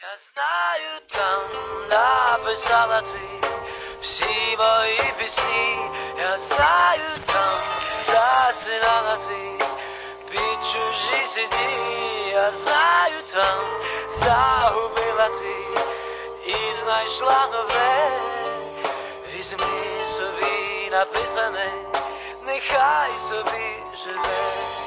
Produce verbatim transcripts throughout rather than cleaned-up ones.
Я знаю, там написала ти всі мої пісні. Я знаю, там засинала ти під чужі сіді. Я знаю, там загубила ти і знайшла нове. Візьми собі написане, нехай собі живе.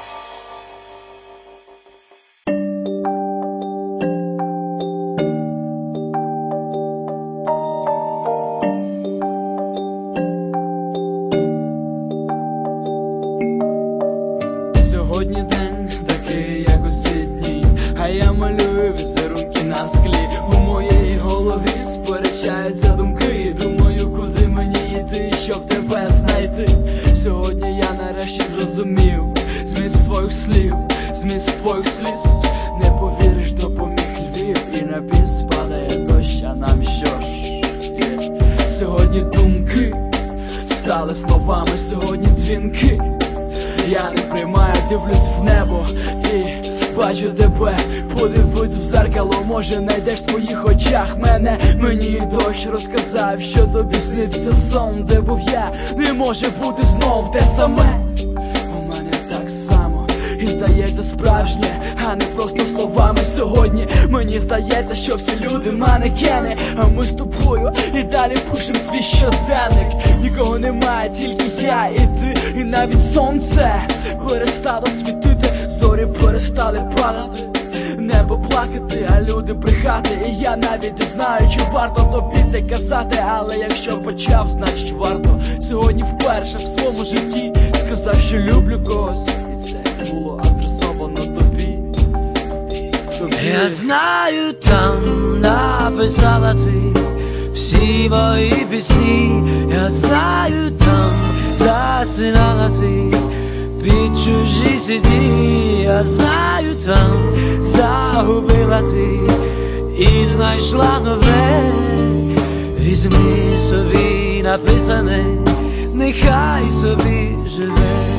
Сьогодні день такий, як усі дні, а я малюю візерунки на склі. У моїй голові сперечаються думки. Думаю, куди мені йти, щоб тебе знайти. Сьогодні я нарешті зрозумів зміст своїх слів, зміст твоїх сліз. Не повіриш, допоміг Львів, і на біс падає дощ, а нам що ж? Сьогодні думки стали словами, сьогодні дзвінки. Я не приймаю, дивлюсь в небо і бачу тебе. Подивись в зеркало, може найдеш в своїх очах мене. Мені дощ розказав, що тобі снився сон, де був я, не може бути знов те саме. У мене так само, і здається справжнє, а не просто словами. Сьогодні мені здається, що всі люди манекени, а ми з тобою і далі пишем свій щоденник. Нікого немає, тільки я і ти, і навіть сонце перестало світити, зорі перестали падати, небо плакати, а люди брехати. І я навіть не знаю, чи варто тобі це казати, але якщо почав, значить варто. Сьогодні вперше в своєму житті сказав, що люблю когось, і це було адресовано тобі, тобі. Я знаю, там написала ти всі мої пісні. Я знаю, там засинала ти під чужі сіді. Я знаю, там загубила ти і знайшла нове. Візьми собі написане, нехай собі живе.